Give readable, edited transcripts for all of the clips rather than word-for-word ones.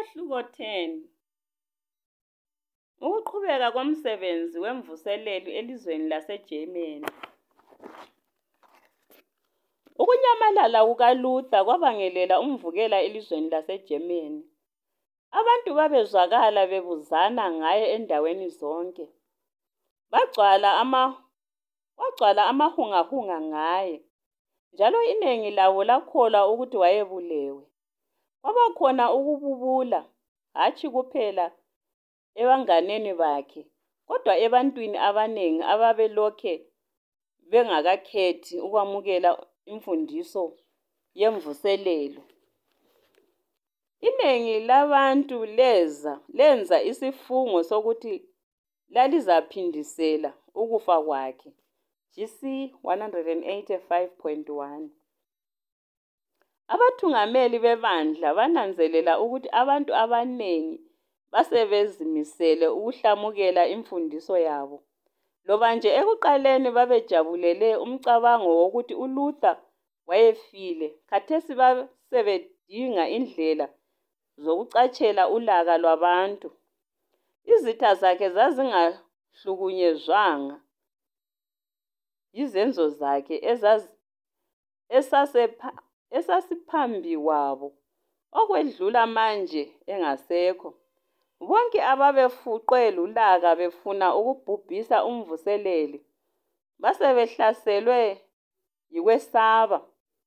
Umehluko 10. Ukuqhubeka komsebenzi wemvuselelo elizweni laseGermany. Ukunyamalala kukaLuther kwabangelela umvukela elizweni laseGermany. Abantu babezwakala bebuzana ngaye endaweni zonke. Kwagcwala amahungahunga ngaye, njalo iningi labo lakholwa ukuthi wayebulewe. Kwabakhona ukububula, hatshi kuphela ebanganeni bakhe, kodwa ebantwini abanengi ababelokhe bengakakhethi ukwamukela imfundiso yemvuselelo. Iningi labantu lenza isifungo sokuthi lalizaphindisela ukufa kwakhe. GC 185.1. Abathungameli bebandla bananzelela ukuthi abantu abanengi basebezimisele ukuhlamukela imfundiso yabo. Loba nje ekuqaleni babejabulele umcabango wokuthi uLuther wayefile, khathesi basebedinga indlela zokucatshela ulaka lwabantu. Izitha zakhe zazingahlukunyezwanga yizenzo zakhe esasiphambi kwabo, okwedlula manje engasekho. Bonke ababefuqwe lulaka befuna ukubhubhisa umvuseleli basebehlaselwe yikwesaba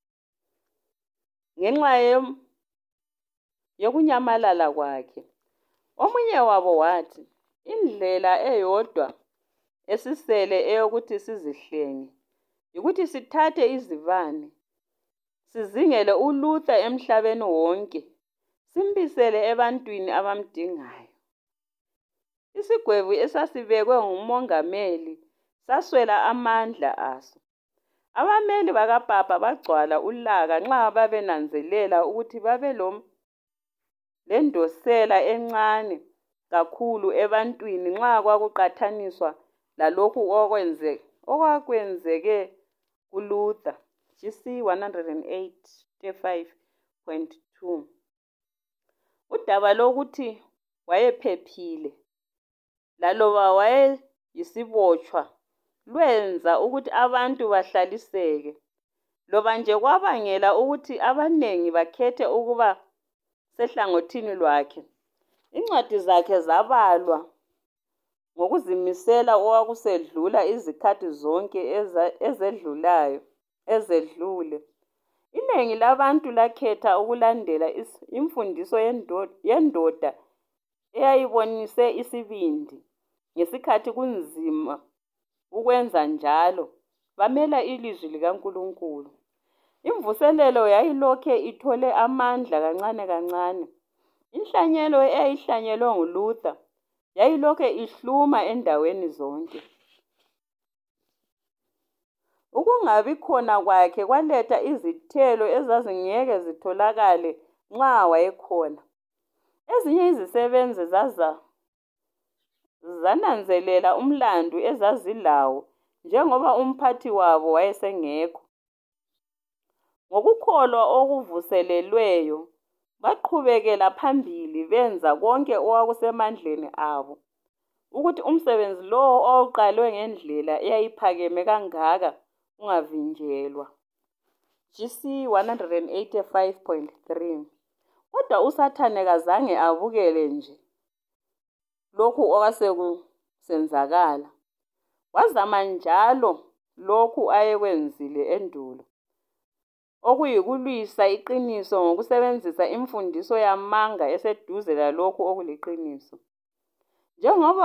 ngenxa yokunyamalala kwakhe. Omunye wabo wathi, indlela eyodwa esisele eyokuthi sizihlenge yikuthi sithathe izibane, sizingele uLuther emhlabeni wonke, simbisele ebantwini abamdingayo. Isigwebo esasibekwe ngumongameli saswela amandla aso. Abameli bakaPapa bagcwala ulaka nxa babenanzelela ukuthi lendosela encane kakhulu ebantwini nxa kwakuqathaniswa lalokhu okwakwenzeke kuLuther. GC 185.2. Udaba lokuthi wayephephile, laloba wayeyisibotshwa, lwenza ukuthi abantu bahlaliseke, loba nje kwabangela ukuthi abanengi bakhethe ukuba sehlangothini lwakhe. Incwadi zakhe zabalwa ngokuzimisela okwakusedlula izikhathi zonke ezedlule. Iningi labantu lakhetha ukulandela imfundiso yendoda eyayibonise isibindi. Ngesikhathi kunzima ukwenza njalo, bamela ilizwi likaNkulunkulu. Imvuselelo yayilokhe ithole amandla kancane kancane. Inhlanyelo eyayihlanyelwe nguLuther yayilokhe ihluma endaweni zonke. Ukungabi khona kwakhe kwaletha izithelo ezazingeke zitholakale nxa wayekhona. Ezinye izisebenzi zananzelela umlandu ezazilawo njengoba umphathi wabo wayesengekho. Ngokukholwa okuvuselelweyo, baqhubekela phambili benza konke okwakusemandleni abo ukuthi umsebenzi lowo owawuqalwe ngendlela eyayiphakeme kangaka ungavinjelwa. GC 185.3. Kodwa uSathane kazange abukele nje lokhu okwasekusenzakala. Wazama njalo lokhu ayekwenzile endulo, okuyikulwisa iqiniso ngokusebenzisa imfundiso yamanga eseduze lalokhu okuliqiniso. Njengoba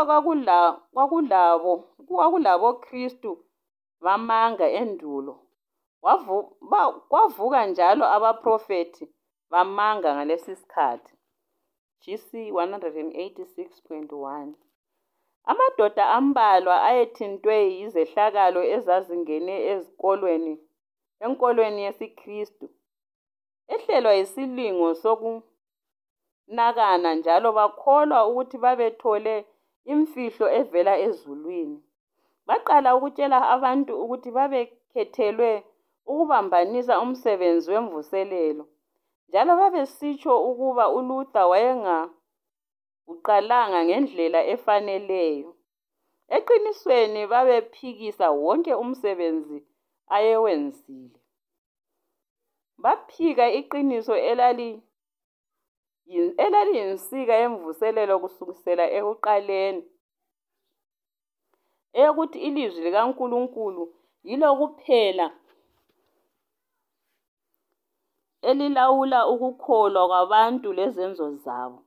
kwakulabo-Kristu bamanga endulo, kwavuka njalo abaprofethi bamanga ngalesi sikhathi. GC 186.1. Amadoda ambalwa ayethintwe yizehlakalo ezazingene enkolweni yesiKristu, ehlelwa yisilingo sokunakana, njalo bakholwa ukuthi babethole imfihlo evela ezulwini. Baqala ukutshela abantu ukuthi babekhethelwe ukubambanisa umsebenzi wemvuselelo. njalo babesitsho ukuba uLuther wayengawuqalanga ngendlela efaneleyo. Eqinisweni babephikisa wonke umsebenzi ayewenzile. Baphika iqiniso elaliyinsika yemvuselelo kusukela ekuqaleni, eyokuthi ilizwi likaNkulunkulu yilo kuphela elilawula ukukholwa kwabantu lezenzo zabo.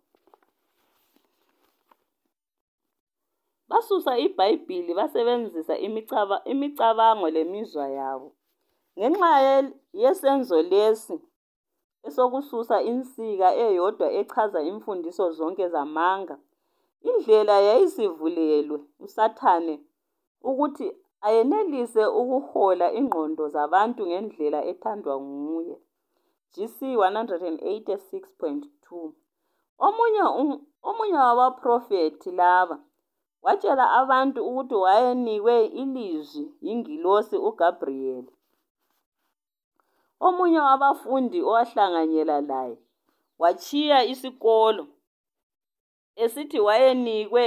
Basusa iBhayibhili basebenzisa imicabango lemizwa yabo. Ngenxa yesenzo lesi esokususa insika eyodwa echaza imfundiso zonke zamanga, indlela yayisivulelwe uSathane ukuthi ayenelise ukuhola ingqondo zabantu ngendlela ethandwa nguye. GC 186.2. Omunye wabaprofethi laba watshela abantu ukuthi wayenikwe ilizwi yingilosi uGabriyeli. Omunye wabafundi owahlanganyela laye watshiya isikolo esithi wayenikwe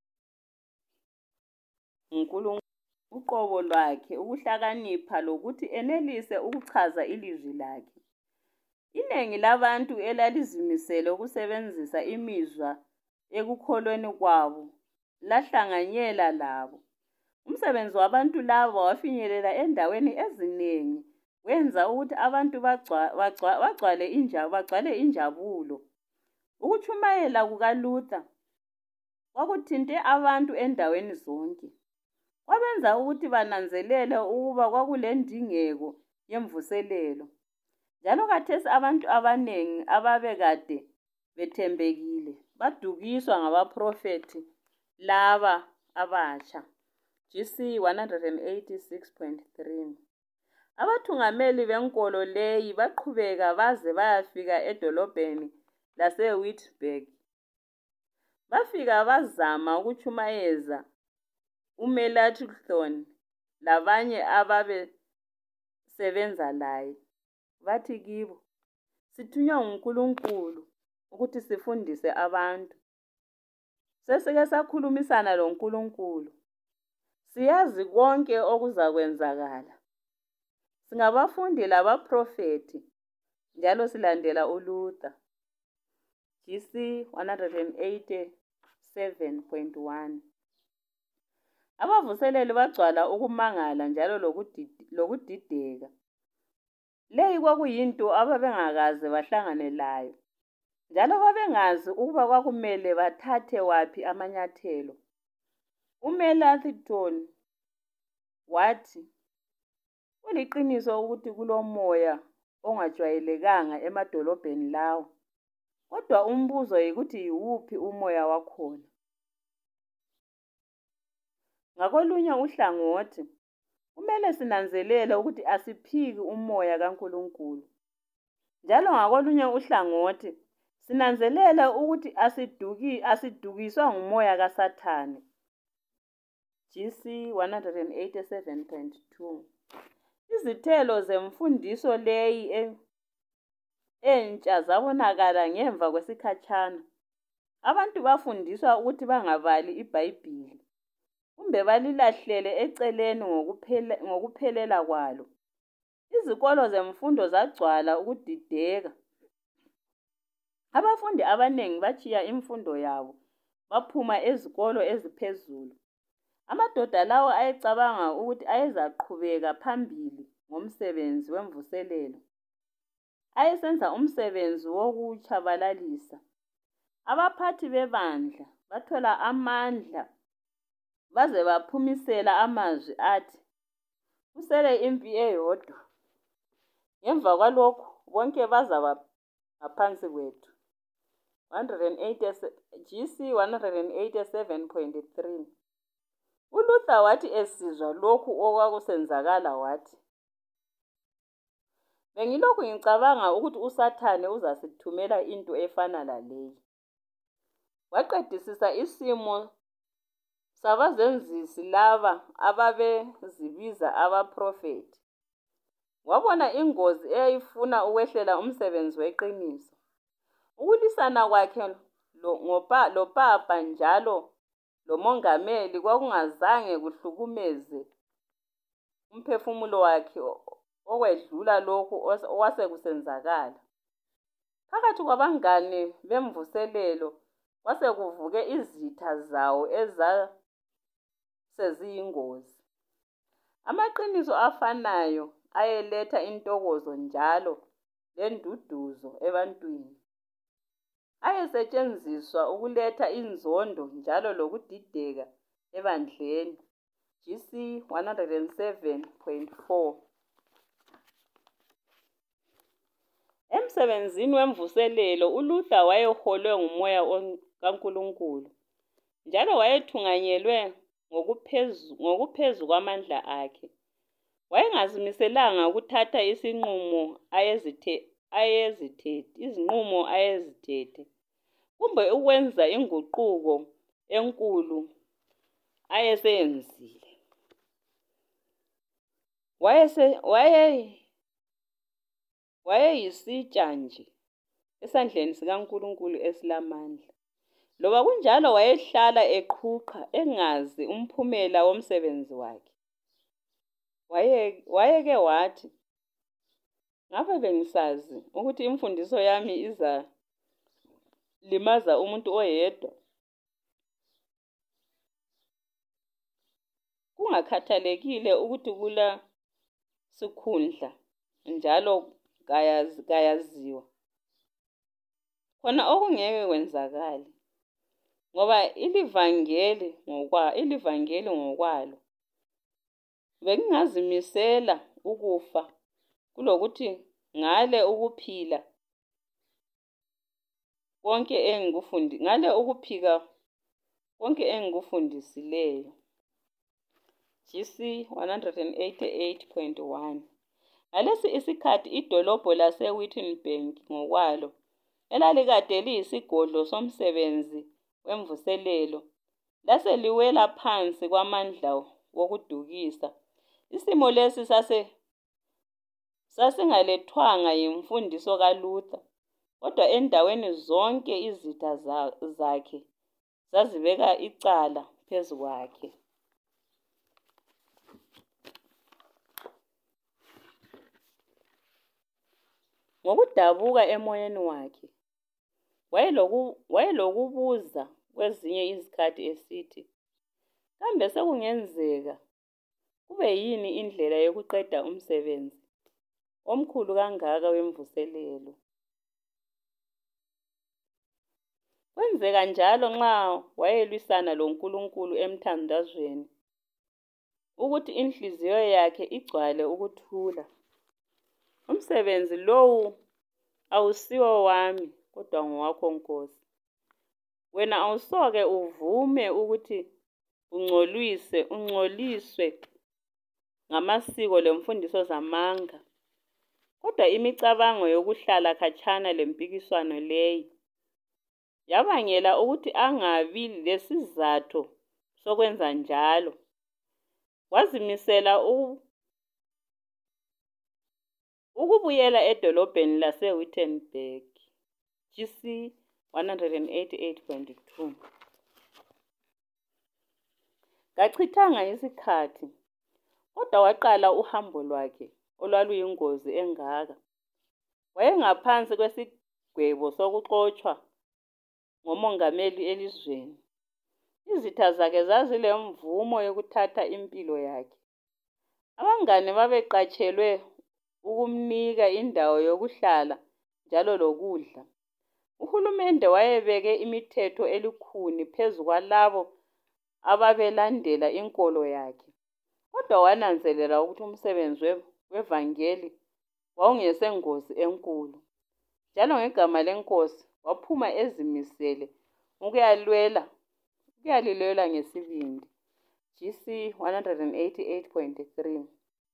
uNkulunkulu uqobo lwakhe ukuhlakanipha lokuthi enelise ukuchaza ilizwi lakhe. Inengi labantu elalizimisele ukusebenzisa imizwa ekukholweni kwabo lahlanganyela labo. Umsebenzi wabantu laba wafinyelela endaweni ezinengi, wenza ukuthi abantu bagcwale injabulo. Ukutshumayela kukaLuther kwakuthinte abantu endaweni zonke. Kwabenza ukuthi bananzelele ukuba kwakulendingeko yemvuselelo. Njalo khathesi abantu abanengi ababekade bethembekile badukiswa ngabaprofethi laba abatsha. GC 186.3. Abathungameli benkolo leyi baqhubeka baze bayafika edolobheni laseWittenberg. Bafika bazama ukutshumayeza uMelanchthon labanye ababesebenza laye. Bathi kibo, "Sithunywa nguNkulunkulu ukuthi sifundise abantu. Sesike sakhulumisana loNkulunkulu. Siyazi konke okuzakwenzakala. Singabafundi labaprofethi, njalo silandela uLuther." GC 187.1. Abavuseleli bagcwala ukumangala njalo lokudideka. Leyi kwakuyinto ababengakaze bahlangane layo, njalo babengazi ukuba kwakumele bathathe waphi amanyathelo. uMelanchthon wathi, "Kuliqiniso ukuthi kulomoya ongajwayelekanga emadolobheni lawo, kodwa umbuzo yikuthi yiwuphi umoya wakhona." Ngakolunye uhlangothi, kumele sinanzelele ukuthi asiphiki umoya kaNkulunkulu. Njalo ngakolunye uhlangothi, sinanzelele ukuthi asidukiswa ngumoya kaSathane. GC 187.2. Izithelo zemfundiso leyi entsha zabonakala ngemva kwesikhatshana. Abantu bafundiswa ukuthi bangabali iBhayibhili, kumbe balilahlele eceleni ngokuphelela kwalo. Izikolo zemfundo zagcwala ukudideka. Abafundi abanengi batshiya imfundo yabo baphuma ezikolo eziphezulu. Amadoda lawo ayecabanga ukuthi ayezaqhubeka phambili ngomsebenzi wemvuselelo. Ayesenza umsebenzi wokutshabalalisa. Abaphathi bebandla bathola amandla baze baphumisela amazwi athi, "Kusele impi eyodwa. Ngemva kwalokho bonke bazaba ngaphansi kwethu." GC 187.3. uLuther wathi esizwa lokhu okwakusenzakala wathi, "Bengilokhu ngicabanga ukuthi uSathane uzasithumela into efana laleyi." Waqedisisa isimo sabazenzisi laba ababezibiza abaprofethi. wabona ingozi eyayifuna ukwehlela umsebenzi weqiniso. Ukulwisana kwakhe loPapa njalo lomongameli kwakungazange kuhlukumeze umphefumulo wakhe okwedlula lokhu okwasekusenzakala. Phakathi kwabangane bemvuselelo kwase kuvuke izitha zawo ezaseziyingozi. Amaqiniso afanayo ayeletha intokozo njalo lenduduzo ebantwini. Ayesetshenziswa ukuletha inzondo njalo lokudideka ebandleni. GC 107.4. Emsebenzini wemvuselelo uLuther wayeholwe ngumoya kaNkulunkulu njalo wayethunganyelwe ngokuphezu kwamandla akhe. Wayengazimiselanga ukuthatha izinqumo ayezithethe kumbe ukwenza inguquko enkulu ayeseyenzile. Wayeyisitsha nje esandleni sikaNkulunkulu esilamandla. Loba kunjalo wayehlala eqhuqha engazi umphumela womsebenzi wakhe. Wayeke wathi, ngabe bengisazi ukuthi imfundiso yami izalimaza umuntu oyedwa. Kungakhathalekile ukuthi kula sikhundla njalo kayaziwa. Khona okungeke kwenzakale. Ngoba ilivangeli ngokwalo bengingazimisela ukufa kulokuthi ngale ukuphika konke engikufundisileyo. GC 188.1. Ngalesi isikhathi idolobho lase-Wittenberg ngokwalo elalikade liyisigodlo somsebenzi wemvuselelo lase liwela phansi kwamandla wokudukisa. Isimo lesi sasingalethwanga yimfundiso kaLuther, kodwa endaweni zonke izitha zakhe zazibeka icala phezu kwakhe. Ngokudabuka emoyeni wakhe, wayelokubuza kwezinye izikhathi esithi, kambe sekungenzeka kube yini indlela yokuqeda umsebenzi omkhulu kangaka wemvuselelo? Kwenzeka njalo nxa wayelwisana loNkulunkulu emthandazweni, ukuthi inhliziyo yakhe igcwale ukuthula. Umsebenzi lowu awusiwo wami, kodwa ngowakho Nkosi. Wena awusoke uvume ukuthi ungcoliswe ngamasiko lemfundiso zamanga, kodwa imicabango yokuhlala khatshana lempikiswano leyi yabangela ukuthi angabi lesizatho sokwenza njalo. Wazimisela ukubuyela edolobheni lase-Wittenberg. GC 188.2. Kachithanga isikhathi, kodwa waqala uhambo lwakhe olwaluyingozi engaka. Wayengaphansi kwesigwebo sokuxotshwa ngomongameli elizweni. Izitha zakhe zazilemvumo yokuthatha impilo yakhe. Abangane babeqatshelwe ukumnika indawo yokuhlala njalo lokudla. Uhulumende wayebeke imithetho elukhuni phezu kwalabo ababelandela inkolo yakhe, kodwa wananzelela ukuthi umsebenzi wevangeli wawungesengozi enkulu. Njalo ngegama leNkosi waphuma ezimisele ukuyalilwela ngesibindi. GC 188.3.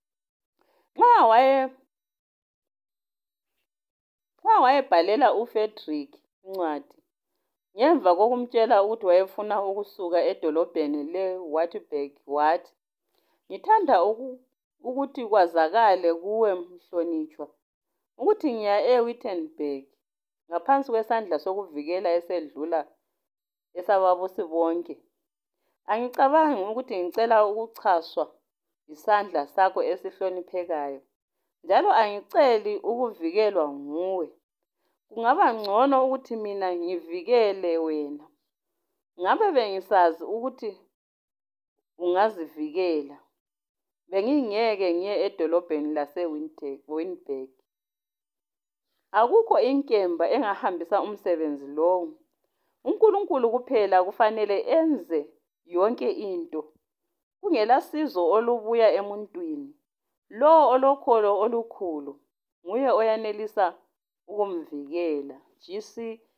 Nxa wayebhalela uFrederick incwadi ngemva kokumtshela ukuthi wayefuna ukusuka edolobheni le-Wittenberg, wathi, ngithanda ukuthi kwazakale kuwe mhlonitshwa ukuthi ngiya eWittenberg ngaphansi kwesandla sokuvikela esedlula esababusi bonke. Angicabangi ukuthi ngicela ukuchaswa isandla sakho esihloniphekayo, njalo angiceli ukuvikelwa nguwe. Kungaba ngcono ukuthi mina ngivikele wena. Ngabe bengisazi ukuthi ungazivikela, bengingeke ngiye edolobheni lase-Wittenberg. Akukho inkemba engahambisa umsebenzi lowo. uNkulunkulu kuphela kufanele enze yonke into. Kungelasizo olubuya emuntwini. Lowo olokholo olukhulu nguye oyanelisa ukumvikela. GC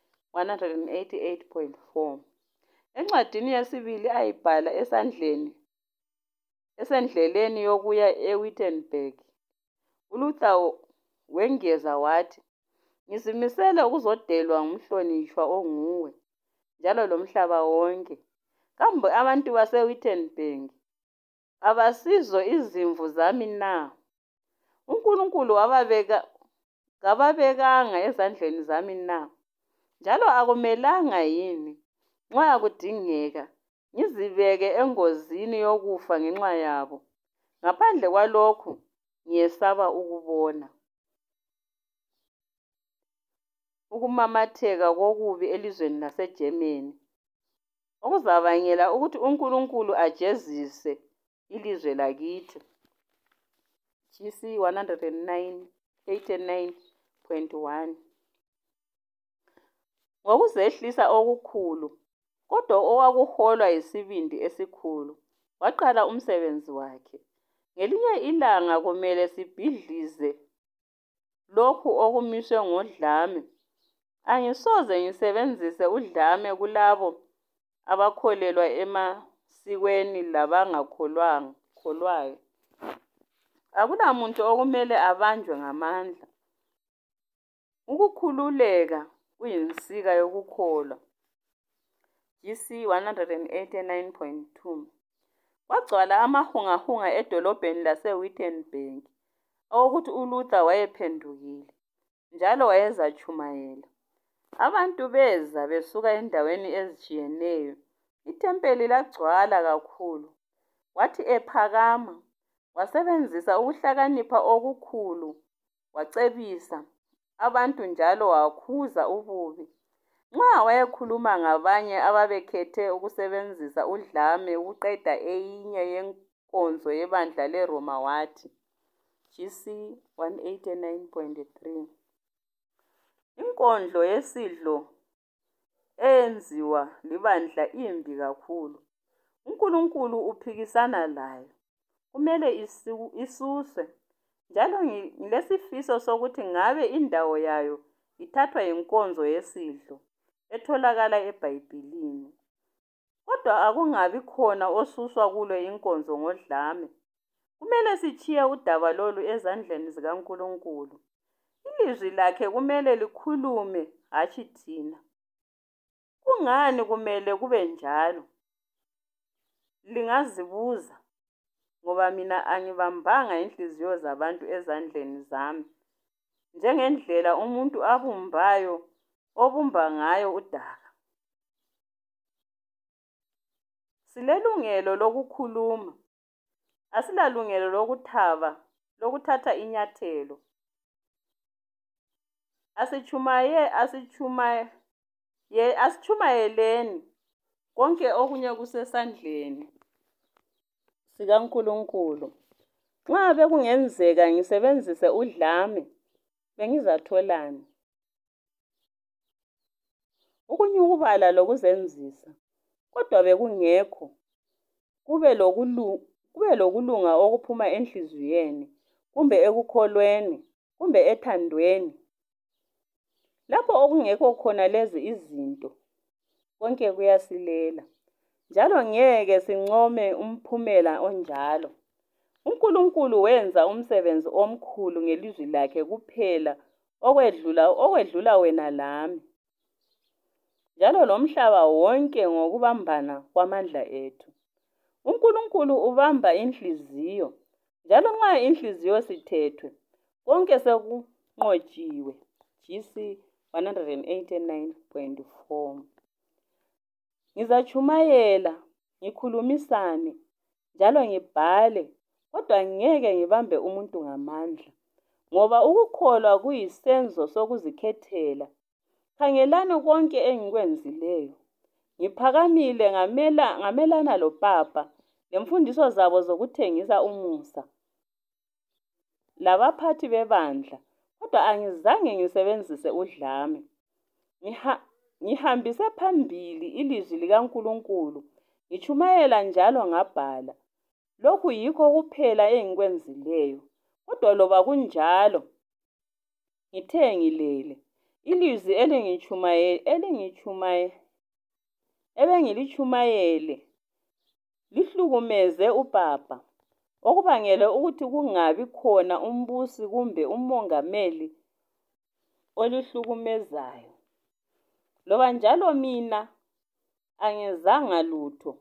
188.4. Encwadini yesibili ayibhala esendleleni yokuya eWittenberg, uLuther wengeza wathi, ngizimisele ukuzodelwa ngumhlonishwa onguwe, njalo lomhlaba wonke. Kambe abantu baseWittenberg abasizo izimvu zami na? uNkulunkulu kababekanga ezandleni zami na? Njalo akumelanga yini, nxa kudingeka, ngizibeke engozini yokufa ngenxa yabo? Ngaphandle kwalokhu, ngiyesaba ukubona ukumamatheka kokubi elizweni laseGermany, okuzabangela ukuthi uNkulunkulu ajezise ilizwe lakithi. GC 189.1. Ngokuzehlisa okukhulu, kodwa owakuholwa yisibindi esikhulu, waqala umsebenzi wakhe. Ngelinye ilanga kumele sibhidlize lokhu okumiswe ngodlame. Angisoze ngisebenzise udlame kulabo abakholelwa emasikweni labangakholwayo. Akulamuntu okumele abanjwe ngamandla. Ukukhululeka kuyinsika yokukholwa. GC 189.2. Kwagcwala amahungahunga edolobheni lase-Wittenberg okokuthi uLuther wayephendukile, njalo wayezatshumayela. Abantu beza besuka endaweni ezitshiyeneyo. Ithempeli lagcwala kakhulu. Wathi ephakama, wasebenzisa ukuhlakanipha okukhulu, wacebisa abantu njalo wakhuza ububi. Nxa wayekhuluma ngabanye ababekhethe ukusebenzisa udlame ukuqeda eyinye yenkonzo yebandla leRoma wathi, GC 189.3, inkondlo yesidlo eyenziwa libandla imbi kakhulu. uNkulunkulu uphikisana layo. Kumele isuswe. Njalo ngilesifiso sokuthi ngabe indawo yayo ithathwa yinkonzo yesidlo etholakala eBhayibhilini. Kodwa akungabi khona osuswa kulo inkonzo ngodlame. Kumele sitshiye udaba lolu ezandleni zikaNkulunkulu. Ilizwi lakhe kumele likhulume, hatshi thina. Kungani kumele kube njalo? Lingazibuza, ngoba mina angibambanga inhliziyo zabantu ezandleni zami, njengendlela umuntu obumba ngayo udaka. Silelungelo lokukhuluma, asilalungelo lokuthatha inyathelo. Asitshumayeleni konke okunye kusesandleni sikaNkulunkulu. Nxa bekungenzeka ngisebenzise udlame, bengizatholani? Ukunyukubala lokuzenzisa, kodwa bekungekho. Kube lokulunga okuphuma enhliziyweni, kumbe ekukholweni, kumbe ethandweni. Lapho okungekho khona lezi izinto, konke kuyasilela. Njalo ngeke sincome umphumela onjalo. uNkulunkulu wenza umsebenzi omkhulu ngelizwi lakhe kuphela okwedlula wena lami. Njalo lomhlaba wonke ngokubambana kwamandla ethu. uNkulunkulu ubamba inhliziyo, Njalo nxa inhliziyo sithethwe, konke sekunqotshiwe. GC 189.4. Ngizatshumayela, ngikhulumisane, njalo ngibhale, kodwa ngeke ngibambe umuntu ngamandla, ngoba ukukholwa kuyisenzo sokuzikhethela. Khangelani konke engikwenzileyo. Ngiphakamile ngamelana loPapa lemfundiso zabo zokuthengisa umusa labaphathi bebandla, kodwa angizange ngisebenzise udlame. Ngihambise phambili ilizwi likaNkulunkulu, ngitshumayela njalo ngabhala. Lokhu yikho kuphela engikwenzileyo. Kodwa loba kunjalo, ngithe ngilele, ilizwi ebengilitshumayele lihlukumeze uPapa, okubangele ukuthi kungabi khona umbusi kumbe umongameli olihlukumezayo. Loba njalo mina angezanga lutho,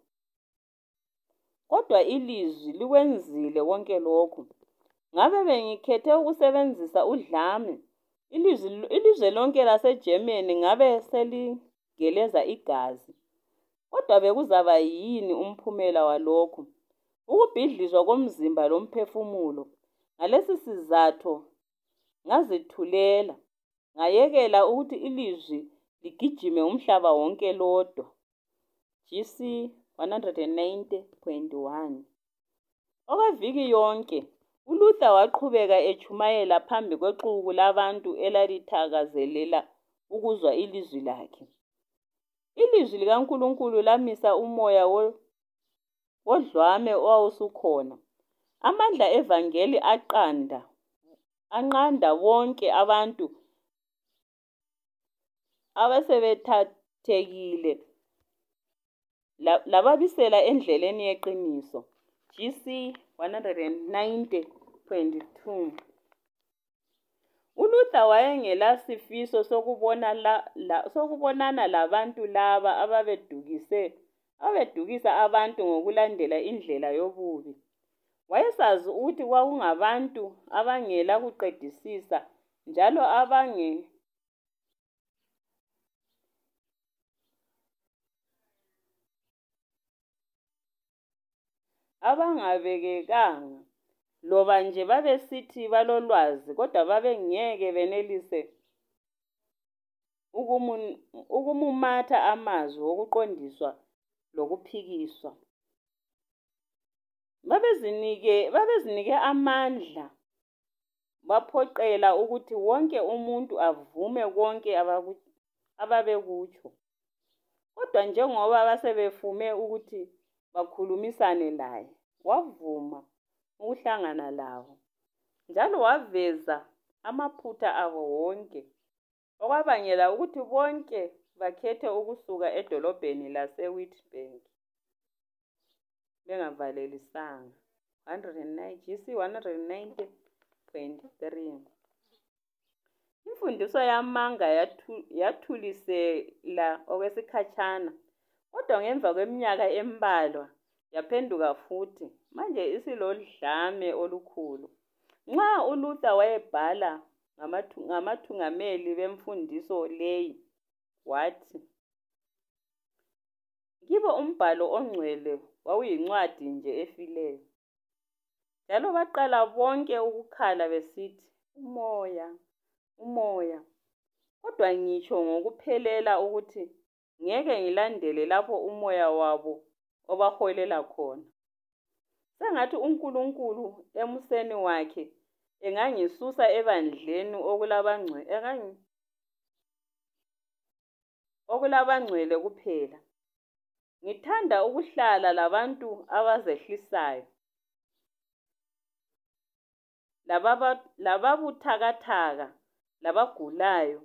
kodwa ilizwi likwenzile konke lokhu. Ngabe bengikhethe ukusebenzisa udlame, ilizwe lonke laseGermany ngabe seligeleza igazi. Kodwa bekuzaba yini umphumela walokho? Ukubhidlizwa komzimba lomphefumulo. Ngalesi sizatho ngazithulela, ngayekela ukuthi ilizwi ligijime umhlaba wonke lodwa. GC 190.1. Okweviki yonke, uLuther waqhubeka etshumayela phambi kwexuku labantu elalithakazelela ukuzwa ilizwi lakhe. Ilizwi likaNkulunkulu lamisa umoya wodlame owawusukhona. Amandla evangeli anqanda bonke abantu abasebethathekile lababisela endleleni yeqiniso. GC 190.2. uLuther wayengelasifiso sokubonana labantu laba ababedukisa abantu ngokulandela indlela yobubi. Wayesazi ukuthi kwakungabantu abangela kuqedisisa njalo abangabekekanga, loba nje babesithi balolwazi, kodwa babengeke benelise ukumumatha amazwi okuqondiswa lokuphikiswa. Babezinike amandla, baphoqela ukuthi wonke umuntu avume konke ababekutsho. Kodwa njengoba basebefume ukuthi bakhulumisane laye, wavuma ukuhlangana labo, njalo waveza amaphutha abo wonke, okwabangela ukuthi bonke bakhethe ukusuka edolobheni laseWittenberg bengavalelisanga. GC 190.3. Imfundiso yamanga yathulisela okwesikhatshana, kodwa ngemva kweminyaka embalwa yaphenduka futhi, manje isilodlame olukhulu. Nxa uLuther wayebhala ngamathungameli bemfundiso leyi, wathi, kibo umbhalo ongcwele wawuyincwadi nje efileyo. Njalo baqala bonke ukukhala besithi, umoya, umoya. Kodwa ngitsho ngokuphelela ukuthi ngeke ngilandele lapho umoya wabo obaholela khona. Sengathi uNkulunkulu emuseni wakhe engangisusa ebandleni okulabangcwele kuphela. Ngithanda ukuhlala labantu abazehlisayo, lababuthakathaka, labagulayo,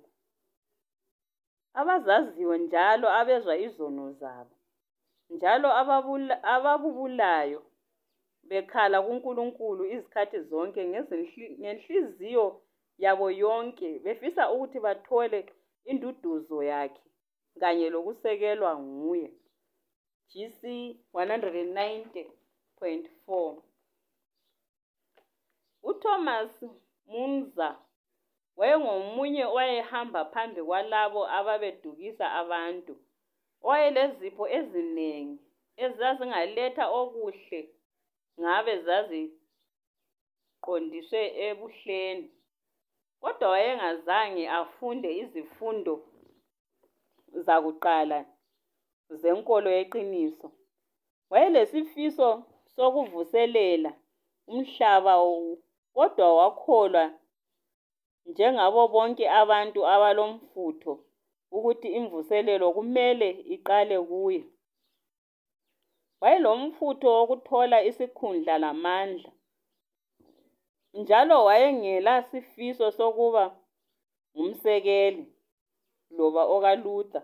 abazaziyo njalo abezwa izono zabo, njalo ababubulayo, bekhala kuNkulunkulu izikhathi zonke ngenhliziyo yabo yonke, befisa ukuthi bathole induduzo yakhe kanye lokusekelwa nguye. GC 190.4. UThomas Muntzer wayengomunye owayehamba phambi kwalabo ababedukisa abantu, owayelezipho ezinengi ezazingaletha okuhle ngabe zaziqondiswe ebuhleni, kodwa wayengazange afunde izifundo zakuqala zenkolo yeqiniso. Wayelesifiso sokuvuselela umhlaba, kodwa wakholwa njengabo bonke abantu abalomfutho ukuthi imvuselelo kumele iqale kuye. Wayelomfutho wokuthola isikhundla lamandla, njalo wayengela sifiso sokuba ngumsekeli loba okaLuther.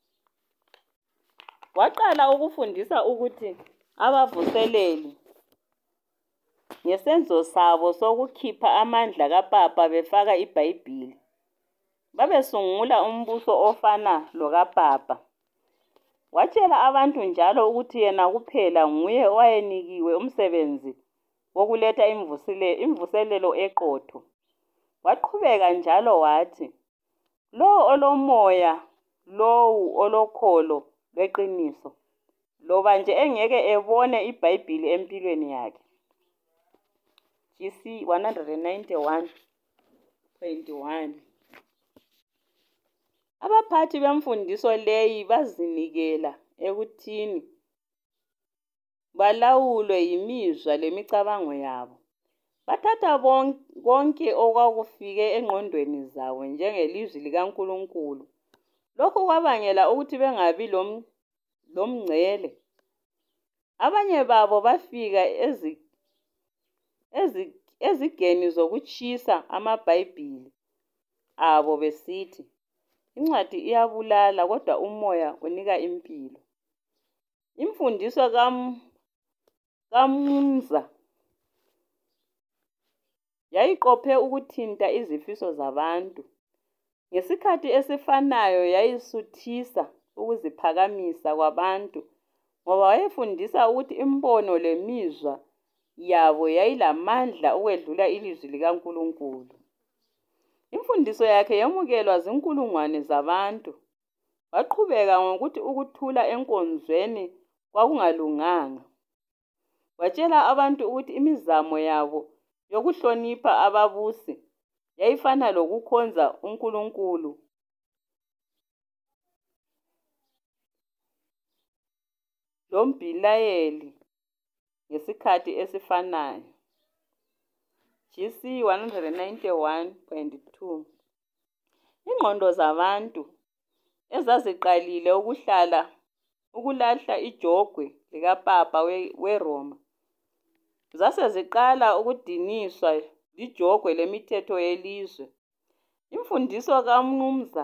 Waqala ukufundisa ukuthi abavuseleli ngesenzo sabo sokukhipha amandla kaPapa befaka iBhayibhili, babesungula umbuso ofana lokaPapa. Watshela abantu njalo ukuthi yena kuphela nguye owayenikiwe umsebenzi wokuletha imvuselelo eqotho. Waqhubeka njalo wathi, lowo olomoya, lowu olokholo lweqiniso, loba nje engeke ebone iBhayibhili empilweni yakhe. GC 191.1. Abaphathi bemfundiso leyi bazinikela ekuthini balawulwe yimizwa lemicabango yabo. Bathatha konke okwakufike engqondweni zabo njengelizwi likaNkulunkulu. Lokhu kwabangela ukuthi bengabi lomngcele. Abanye babo bafika ezigeni zokutshisa amaBhayibhili abo besithi, incwadi iyabulala kodwa umoya unika impilo. Imfundiso kaMuntzer yayiqophe ukuthinta izifiso zabantu. Ngesikhathi esifanayo yayisuthisa ukuziphakamisa kwabantu, ngoba wayefundisa ukuthi imbono lemizwa yabo yayilamandla ukwedlula ilizwi likaNkulunkulu. Imfundiso yakhe yamukelwa zinkulungwane zabantu. Waqhubeka ngokuthi ukuthula enkonzweni kwakungalunganga. Watshela abantu ukuthi imizamo yabo yokuhlonipha ababusi yayifana lokukhonza uNkulunkulu loMbilayeli ngesikhathi esifanayo. GC 191.2. Ingqondo zabantu ezaziqalile ukulahla ijogwe likaPapa weRoma zase ziqala ukudiniswa lijogwe lemithetho yelizwe. Imfundiso kaMuntzer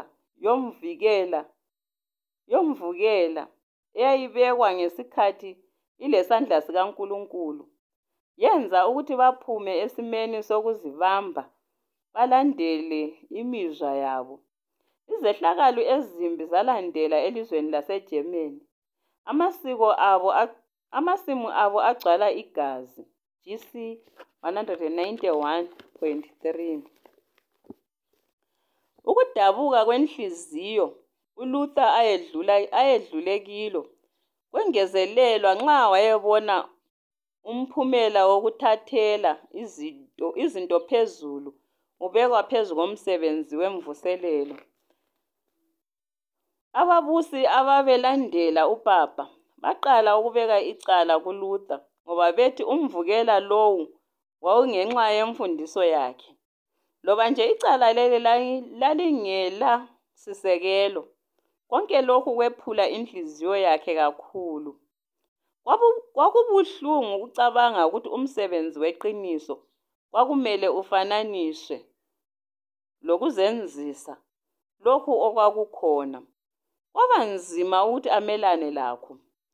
yomvukela eyayibekwa ngesikhathi ilesandla sikaNkulunkulu yenza ukuthi baphume esimeni sokuzibamba balandele imizwa yabo. Izehlakalo ezimbi zalandela elizweni laseGermany. Amasimu abo agcwala igazi. GC 191.3. Ukudabuka kwenhliziyo uLuther ayedlule kilo kwengezelelwa nxa wayebona umphumela wokuthathela izinto phezulu ubekwa phezu komsebenzi wemvuselelo. Ababusi ababelandela uPapa baqala ukubeka icala kuLuther ngoba bethi umvukela lowu wawungenxa yemfundiso yakhe. Loba nje icala leli lalingela sisekelo, konke lokhu kwephula inhliziyo yakhe kakhulu. Kwakubuhlungu ukucabanga ukuthi umsebenzi weqiniso kwakumele ufananiswe lokuzenzisa lokhu okwakukhona. Kwaba nzima ukuthi amelane lakho.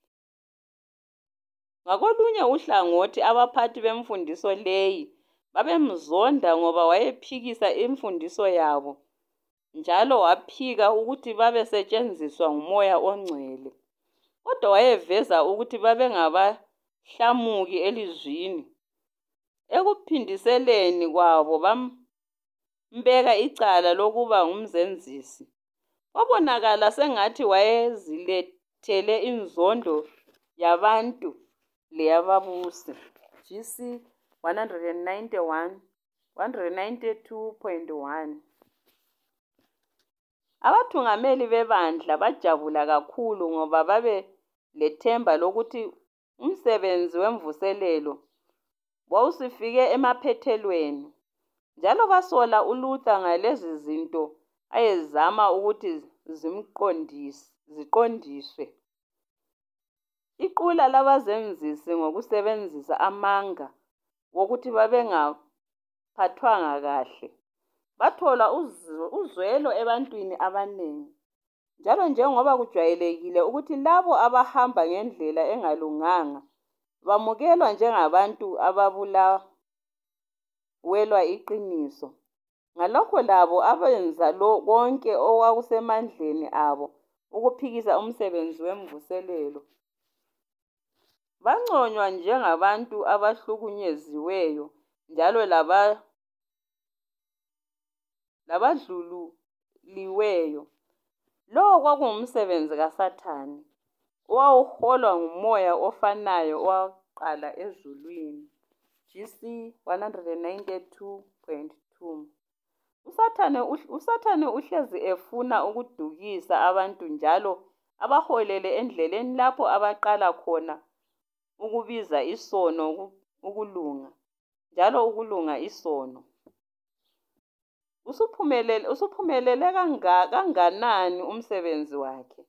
Ngakolunye uhlangothi, abaphathi bemfundiso leyi babemzonda ngoba wayephikisa imfundiso yabo, njalo waphika ukuthi babesetshenziswa nguMoya oNgcwele. Kodwa wayeveza ukuthi babengabahlamuki elizwini Ekuphindiseleni kwabo bambeka icala lokuba ngumzenzisi. Kwabonakala sengathi wayezilethele inzondo yabantu leyababusi. GC 191, 192.1. Abathungameli bebandla bajabula kakhulu ngoba babelethemba lokuthi umsebenzi wemvuselelo wawusufike emaphethelweni, njalo basola uLuther ngalezi zinto ayezama ukuthi ziqondiswe. Iqula labazenzisi ngokusebenzisa amanga wokuthi babengaphathwanga kahle, bathola uzwelo ebantwini abaningi, njalo njengoba kujwayelekile ukuthi labo abahamba ngendlela engalunganga bamukelwa njengabantu ababulawelwa iqiniso. Ngalokho labo abenza konke okwakusemandleni abo ukuphikisa umsebenzi wemvuselelo banconywa njengabantu abahlukunyeziweyo njalo labadlululiweyo. Lowo kwakungumsebenzi kaSathane, owawuholwa ngumoya ofanayo owaqala ezulwini. GC 192.2. uSathane uhlezi efuna ukudukisa abantu njalo abaholele endleleni lapho abaqala khona ukubiza isono ukulunga, njalo ukulunga isono. Usuphumelele kanganani umsebenzi wakhe?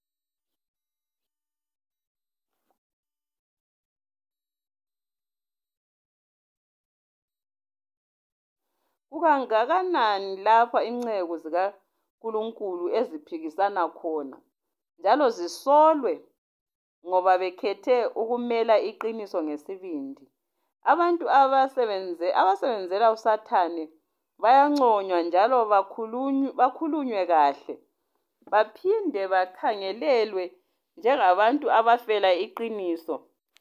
Kukangakanani lapha inceku zikaNkulunkulu eziphikisana khona, njalo zisolwe ngoba bekhethe ukumela iqiniso ngesibindi. Abantu abasebenzela uSathane bayanconywa njalo bakhulunywe kahle, baphinde bakhangelelwe njengabantu abafela iqiniso.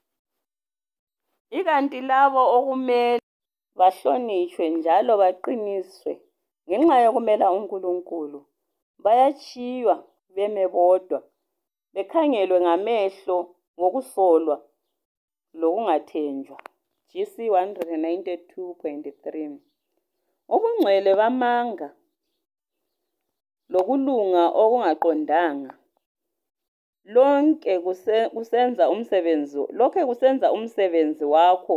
Ikanti labo okumele bahlonitshwe njalo baqiniswe ngenxa yokumela uNkulunkulu bayatshiywa beme bodwa, bekhangelwe ngamehlo ngokusolwa lokungathenjwa. GC 192.3. Ubungcwele bamanga lokulunga okungaqondanga lokhe kusenza umsebenzi wakho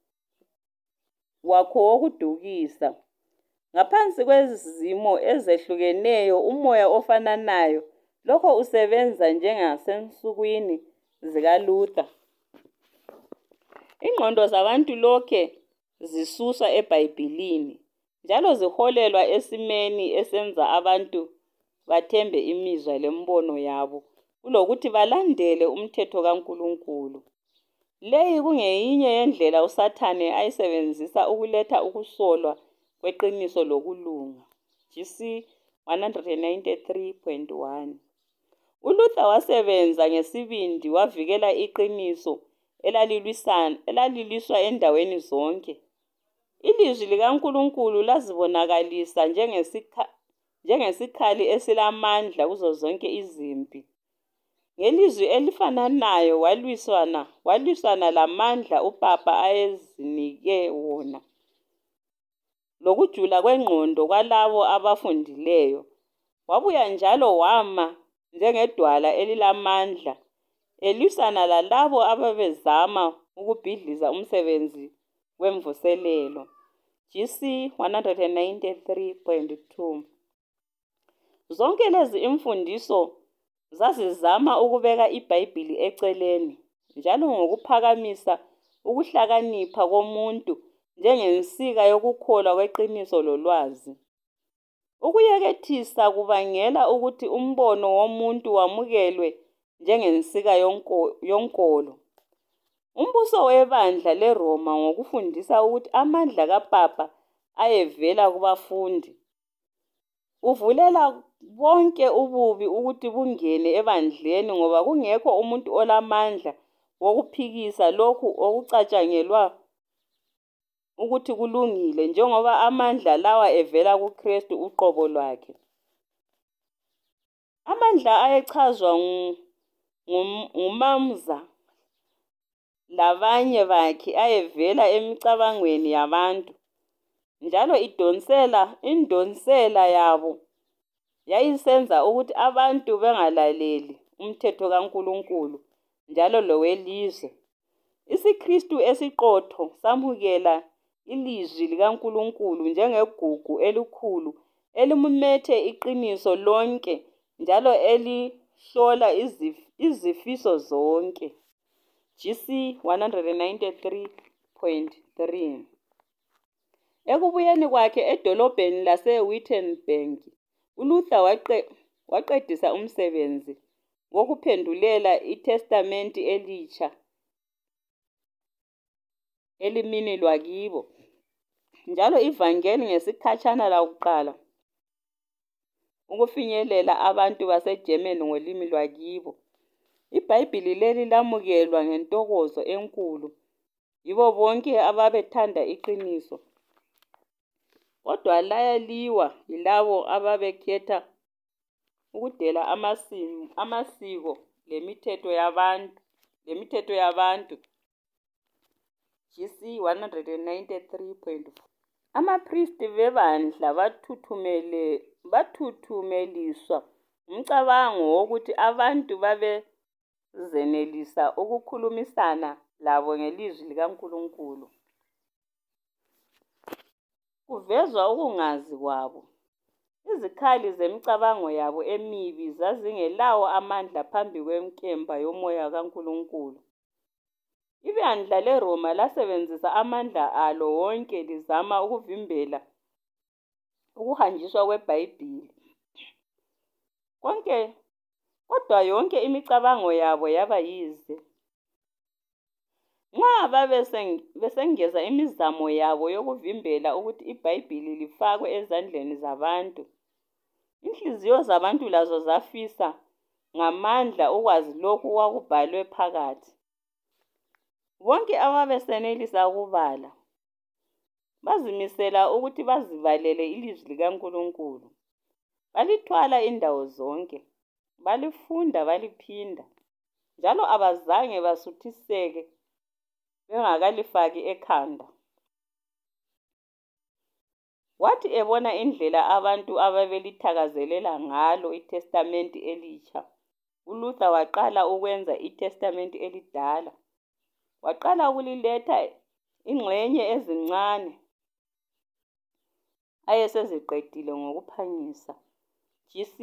wokudukisa. Ngaphansi kwezimo ezehlukeneyo umoya ofananayo lokho usebenza njengasensukwini zikaLuther. Ingqondo zabantu lokhe zisuswa eBhayibhilini, njalo ziholelwa esimeni esenza abantu bathembe imizwa lembono yabo kulokuthi balandele umthetho kaNkulunkulu. Leyi kungeyinye yendlela uSathane ayisebenzisa ukuletha ukusolwa kweqiniso lokulunga. GC 193.1. uLuther wasebenza ngesibindi wavikela iqiniso elaliliswa endaweni zonke. Ilizwi likaNkulunkulu lazibonakalisa njengesikhali esilamandla kuzo zonke izimpi. Ngelizwi elifananayo walwisana lamandla uPapa ayezinike wona, lokujula kwengqondo kwalabo abafundileyo. Wabuya njalo wama njengedwala elilamandla elwisana lalabo ababezama ukubhidliza umsebenzi wemvuselelo. GC 193.2. Zonke lezi imfundiso zazizama ukubeka iBhayibhili eceleni, njalo ngokuphakamisa ukuhlakanipha komuntu njengensika yokukholwa kweqiniso lolwazi. Ukuyekethisa kubangela ukuthi umbono womuntu wamukelwe njengensika yonkolo. Umbuso webandla leRoma ngokufundisa ukuthi amandla kaPapa ayevela kubafundi, uvulela bonke ububi ukuthi bungene ebandleni ngoba kungekho umuntu olamandla wokuphikisa lokhu okucatshangelwa ukuthi kulungile njengoba amandla lawa evela kuKristu uqobo lwakhe. Amandla ayechazwa nguMamza labanye bakhe ayevela emicabangweni yabantu, njalo indonsela yabo yayisenza ukuthi abantu bengalaleli umthetho kaNkulunkulu njalo lowelizwe. IsiKristu esiqotho samukela ilizwi likaNkulunkulu njengegugu elikhulu elimumethe iqiniso lonke njalo elihlola izifiso zonke. GC 193.3. Ekubuyeni kwakhe edolobheni lase-Wittenberg, uLuther waqedisa umsebenzi wokuphendulela iTestamenti Elitsha elimini lwakibo, njalo ivangeli ngesikhatshana lakuqala ukufinyelela abantu baseGerman ngolimi lwakibo. IBhayibhili leli lamukelwa ngentokozo enkulu yibo bonke ababethanda iqiniso, kodwa layaliwa yilabo ababekhetha ukudela amasiko lemithetho yabantu. GC 193.4. Abapristi bebandla bathuthumeliswa umcabango wokuthi abantu babezenelisa ukukhulumisana labo ngelizwi likaNkulunkulu. Kuvezwa ukungazi kwabo. Izikhali zemicabango yabo emibi zazingelawo amandla phambi kwenkemba yomoya kaNkulunkulu. Ibandla leRoma lasebenzisa amandla alo wonke lizama ukuvimbela ukuhanjiswa kweBhayibhili. Kodwa yonke imicabango yabo yaba yize. Nxa besengeza imizamo yabo yokuvimbela ukuthi iBhayibhili lifakwe ezandleni zabantu, inhliziyo zabantu lazo zafisa ngamandla ukwazi lokhu okwakubhalwe phakathi. Bonke ababesenelisa ukubala bazimisela ukuthi bazibalele ilizwi likaNkulunkulu. Balithwala indawo zonke, balifunda baliphinda, njalo abazange basuthiseke bengakalifaki ekhanda. Wathi ebona indlela abantu ababelithakazelela ngalo iTestamenti Elitsha, uLuther waqala ukwenza iTestamenti Elidala. Waqala ukuliletha ingxenye ezincane ayeseziqedile ngokuphangisa. GC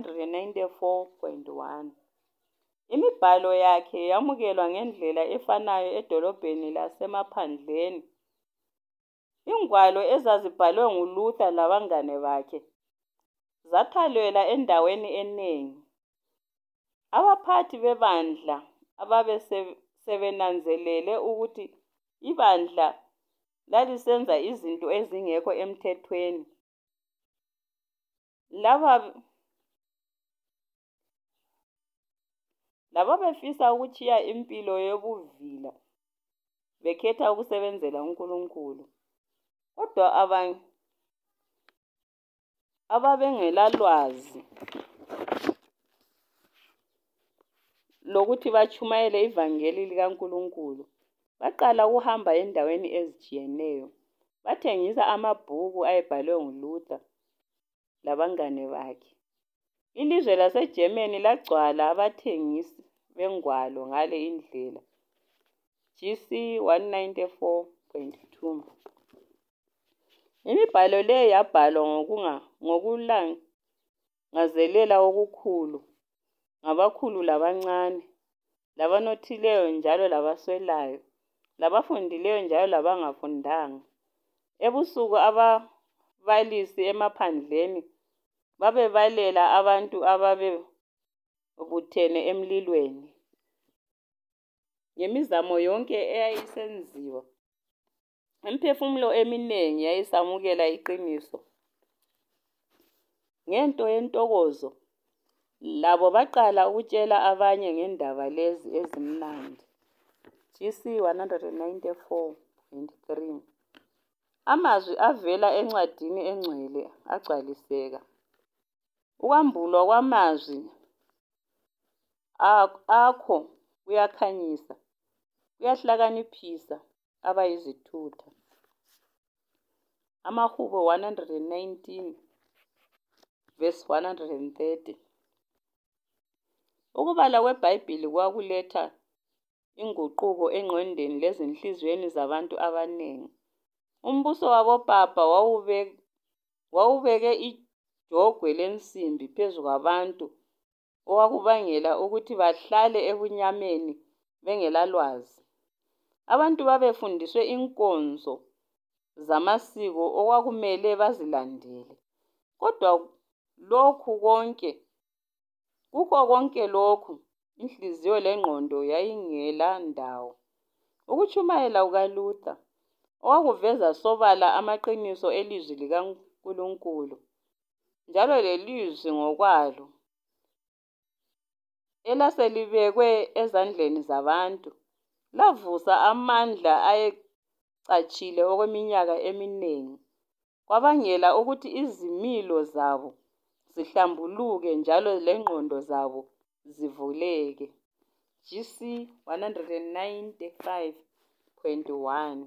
194.1. Imibhalo yakhe yamukelwa ngendlela efanayo edolobheni lasemaphandleni. Ingwalo ezazibhalwe nguLuther labangane bakhe zathalelwa endaweni enengi. Abaphathi bebandla ababesebenanzelele ukuthi ibandla lalisenza izinto ezingekho emthethweni, laba befisa ukutshiya impilo yobuvila bekhetha ukusebenzela uNkulunkulu. Kodwa ababengelalwazi lokuthi batshumayele ivangeli likaNkulunkulu baqala ukuhamba endaweni ezitshiyeneyo. Bathengisa amabhuku ayebhalwe nguLuther labangane bakhe. Ilizwe laseGermany lagcwala abathengisi bengwalo ngale indlela. GC 194.2. Imibhalo le yabhalwa ngokulangazelela okukhulu ngabakhulu labancane, labanothileyo njalo labaswelayo, labafundileyo njalo labangafundanga. Ebusuku ababalisi emaphandleni babebalela abantu ababebuthene emlilweni. Ngemizamo yonke eyayisenziwa, imiphefumulo eminengi yayisamukela iqiniso. Ngento yentokozo, labo baqala ukutshela abanye ngendaba lezi ezimnandi. GC 194.3. Amazwi avela encwadini engcwele agcwaliseka. Ukwambulwa kwamazwi akho kuyakhanyisa, kuyahlakaniphisa abayizithutha. Amahubo 119 verse 130. Ukubala kweBhayibhili kwakuletha inguquko engqondweni lezinhliziyweni zabantu abaningi. Umbuso wabopapa wawubeke ijogwe lensimbi phezu kwabantu, okwakubangela ukuthi bahlale ebunyameni bengelalwazi. Abantu babefundiswe inkonzo zamasiko okwakumele bazilandele. Kodwa kukho konke lokhu, inhliziyo lengqondo yayingela ndawo. Ukutshumayela kukaLuther okwakuveza sobala amaqiniso elizwi likaNkulunkulu, njalo lelizwi ngokwalo elaselibekwe ezandleni zabantu, lavusa amandla ayecatshile okweminyaka eminengi, kwabangela ukuthi izimilo zabo zihlambuluke njalo lengqondo zabo zivuleke. GC 195.1.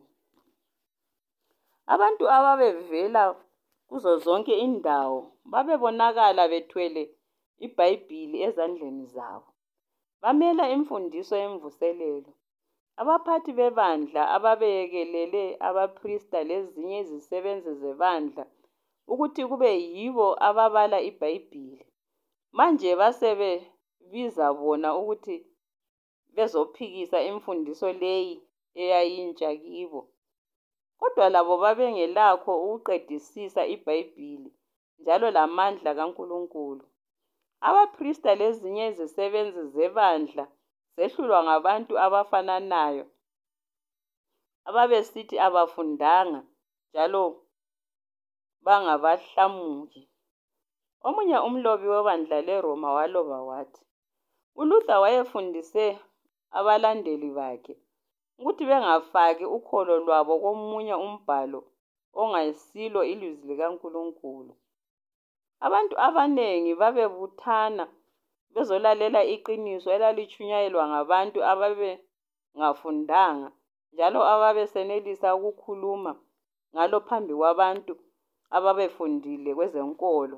Abantu ababevela kuzo zonke indawo babebonakala bethwele iBhayibhili ezandleni zabo. Bamela imfundiso yemvuselelo. Abaphathi bebandla ababeyekelele abaprista lezinye izisebenzi zebandla ukuthi kube yibo ababala iBhayibhili. Manje basebebiza bona ukuthi bezophikisa imfundiso leyi eyayintsha kibo. Kodwa labo babengelakho ukuqedisisa iBhayibhili njalo lamandla kaNkulunkulu. Abaprista lezinye izisebenzi zebandla zehlulwa ngabantu abafananayo ababesithi abafundanga njalo bangabahlamuki. Omunye umlobi webandla leRoma waloba wathi, uLuther wayefundise abalandeli bakhe ukuthi bengafaki ukholo lwabo komunye umbhalo ongasilo ilizwi likaNkulunkulu. Abantu abanengi babebuthana bezolalela iqiniso elalitshunyayelwa ngabantu ababengafundanga njalo ababesenelisa ukukhuluma ngalo phambi kwabantu ababefundile kwezenkolo.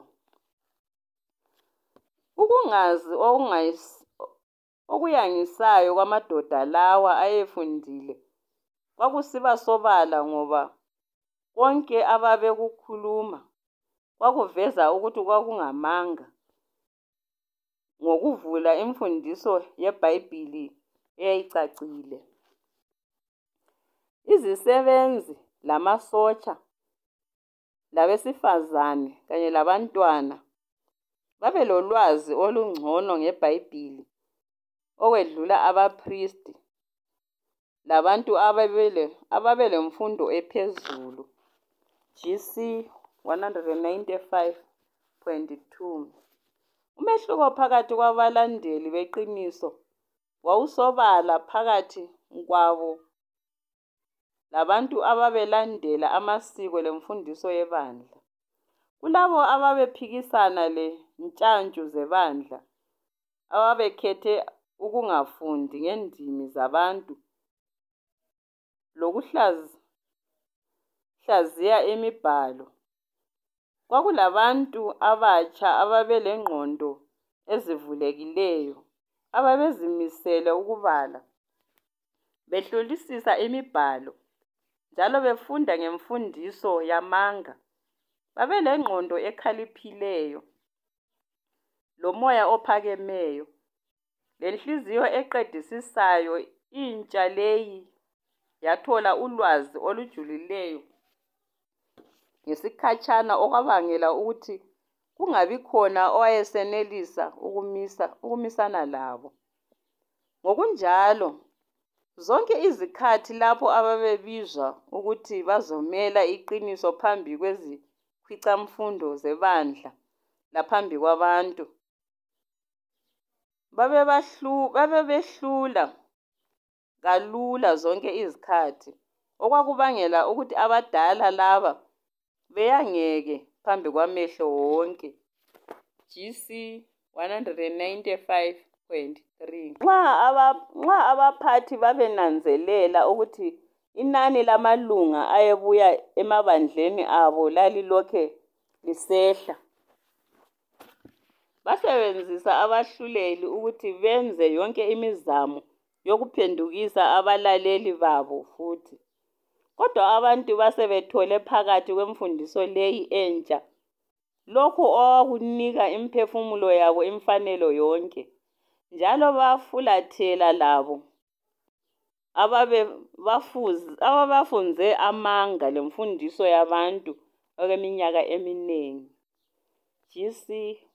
Ukungazi okuyangisayo kwamadoda lawa ayefundile kwakusiba sobala, ngoba konke ababekukhuluma kwakuveza ukuthi kwakungamanga, ngokuvula imfundiso yeBhayibhili eyayicacile. Izisebenzi lamasotsha labesifazane kanye labantwana babelolwazi olungcono ngeBhayibhili okwedlula abapristi labantu ababelemfundo ephezulu. GC 195.2. Umehluko phakathi kwabalandeli beqiniso wawusobala phakathi kwabo labantu ababelandela amasiko lemfundiso yebandla. Kulabo ababephikisana lentshantshu zebandla, ababekhethe ukungafundi ngendimi zabantu lokuhlaziya imibhalo, kwakulabantu abatsha ababelengqondo ezivulekileyo, ababezimisele ukubala, behlolisisa imibhalo, njalo befunda ngemfundiso yamanga. Babelengqondo ekhaliphileyo, lomoya ophakemeyo, lenhliziyo eqedisisayo. Intsha leyi yathola ulwazi olujulileyo ngesikhatshana, okwabangela ukuthi kungabi khona owayesenelisa ukumisana labo. Ngokunjalo, zonke izikhathi lapho ababebizwa ukuthi bazomela iqiniso phambi kwezikhwicamfundo zebandla laphambi kwabantu, babebehlula kalula zonke izikhathi. okwakubangela ukuthi abadala laba beyangeke phambi kwamehlo wonke. GC 195.3. Nxa abaphathi babenanzelela ukuthi inani lamalunga ayebuya emabandleni abo lalilokhe lisehla, basebenzisa abahluleli ukuthi benze yonke imizamo yokuphendukisa abalaleli babo futhi. Kodwa abantu basebethole phakathi kwemfundiso leyi entsha lokho okwakunika imphefumulo yabo imfanelo yonke, njalo bafulathela labo ababafunze amanga lemfundiso yabantu okweminyaka eminengi. GC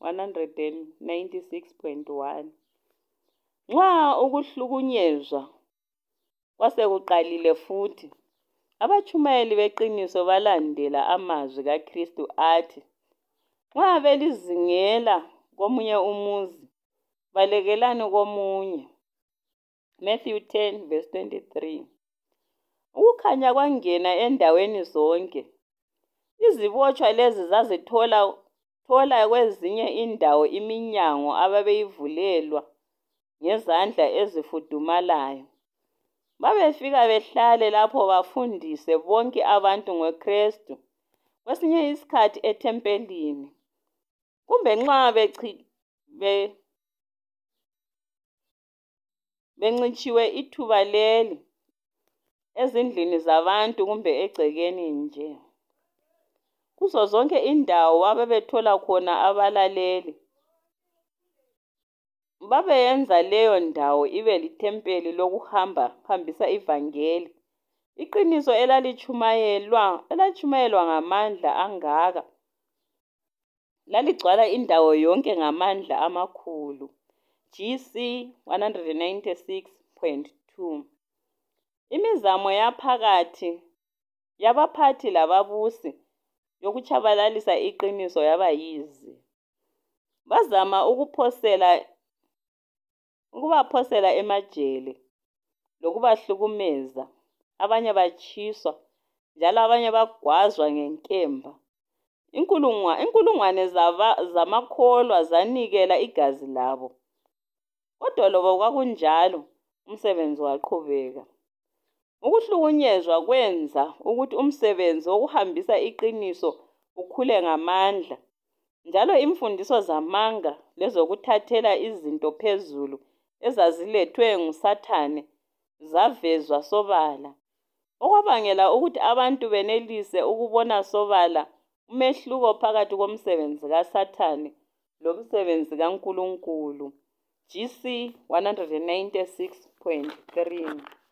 196.1. Nxa ukuhlukunyezwa kwasekuqalile futhi, abatshumayeli beqiniso balandela amazwi kaKristu athi, nxa belizingela komunye umuzi, balekelani komunye. Matthew 10:23. Ukukhanya kwangena endaweni zonke. Izibotshwa lezi zazithola kwezinye indawo iminyango ababeyivulelwa ngezandla ezifudumalayo. Babefika behlale lapho bafundise bonke abantu ngoKristu, kwesinye isikhathi ethempelini, kumbe nxa bencitshiwe ithuba leli ezindlini zabantu kumbe egcekeni nje. Kuzo zonke indawo ababethola khona abalaleli, babeyenza leyo ndawo ibe lithempeli lokuhambisa ivangeli. Iqiniso elitshumayelwa ngamandla angaka laligcwala indawo yonke ngamandla amakhulu. GC 196.2. Imizamo yabaphathi lababusi yokutshabalalisa iqiniso yaba yize. Bazama ukubaphosela emajele lokubahlukumeza, abanye batshiswa, njalo abanye bagwazwa ngenkemba. Inkulungwane zamakholwa zanikela igazi labo. Kodwa loba kwakunjalo, umsebenzi waqhubeka. Ukuhlukunyezwa kwenza ukuthi umsebenzi wokuhambisa iqiniso ukhule ngamandla, njalo imfundiso zamanga lezokuthathela izinto phezulu ezazilethwe nguSathane zavezwa sobala, okwabangela ukuthi abantu benelise ukubona sobala umehluko phakathi komsebenzi kaSathane lomsebenzi kaNkulunkulu. GC 196.3.